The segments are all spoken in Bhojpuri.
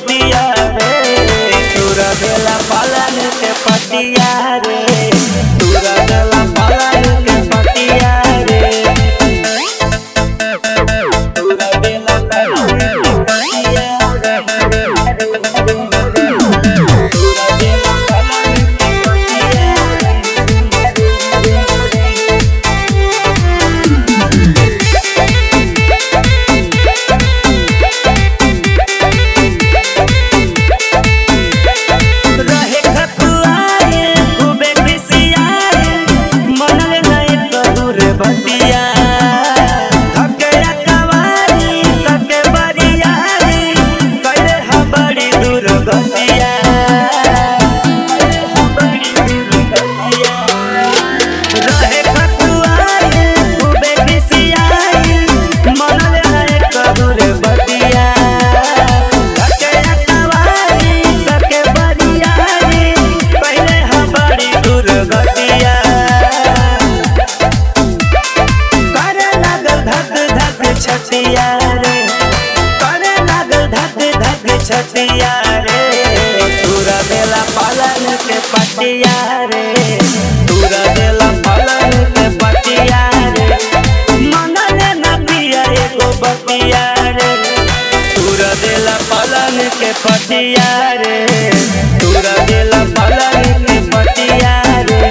बतिया रे तूरा देला पालन के पतिया रे तूरा देला पालन के पतिया रे तूरा देला पालन के पतिया रे तूरा देला पालन के पतिया बतिया थके कवारी थके बरियारी कइले ह बड़ी दूर गतिया रहे खतुआई खूबे बिसियाई मनल है कबूर बतिया थके कवारी थके बरियारी कइले ह बड़ी दूर गतिया छतिया रे करे लागल धक धक छतिया रे तूरा देला पालन के पतिया रे तूरा देला पालन के पतिया रे मनले न पिया एगो बतिया रे तूरा देला पालन के पतिया रे तूरा देला पालन के पतिया रे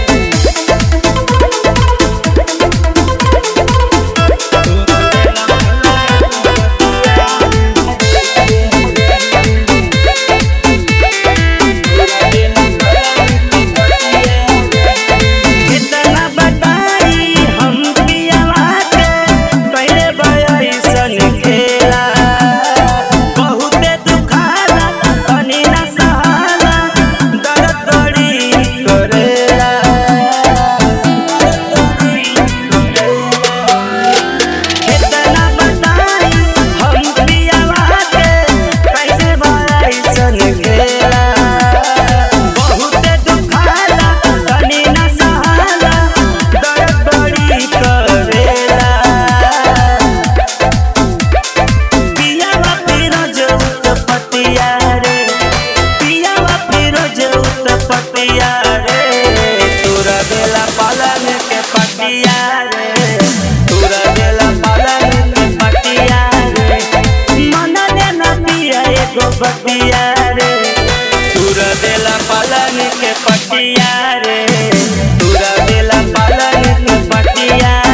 पतिया रे तूरा देला पालन के पतिया रे तूरा देला पालन के पतिया रे मनले न पिया एगो बतिया रे तूरा देला पालन के पतिया रे तूरा देला पालन के पतिया